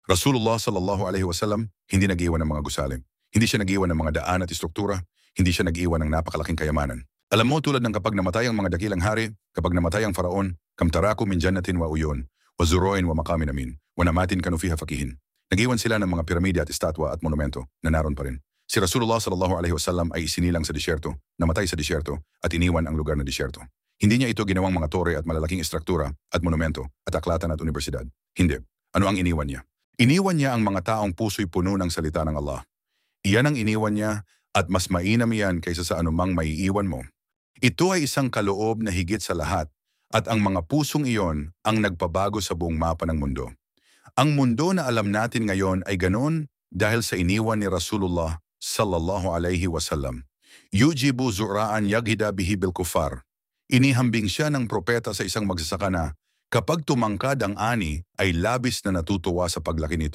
Rasulullah sallallahu alaihi wasallam hindi nag-iwan ng mga gusali. Hindi siya nag-iwan ng mga daan at istruktura. Hindi siya nag-iwan ng napakalaking kayamanan. Alam mo, tulad ng kapag namatay ang mga dakilang hari, kapag namatay ang faraon, kamtaraku min jannatin wa uyon, wa zuroin wa makamin amin, wa namatin kanu fiha fakihin. Nag-iwan sila ng mga piramide at estatwa at monumento na naroon pa rin. Si Rasulullah sallallahu alaihi wasallam ay isinilang sa disyerto, namatay sa disyerto at iniwan ang lugar na disyerto. Hindi niya ito ginawang mga tore at malalaking istruktura at monumento at aklatan at universidad. Hindi. Ano ang iniwan niya? Iniwan niya ang mga taong puso'y puno ng salita ng Allah. Iyan ang iniwan niya at mas mainam yan kaysa sa anumang maiiwan mo. Ito ay isang kaloob na higit sa lahat at ang mga pusong iyon ang nagpabago sa buong mapa ng mundo. Ang mundo na alam natin ngayon ay ganoon dahil sa iniwan ni Rasulullah sallallahu alaihi wasallam. Yujibu zuraan yaghida bihi bil kufar. Inihambing siya ng propeta sa isang magsasaka na kapag tumangkad ang ani ay labis na natutuwa sa paglaki nito.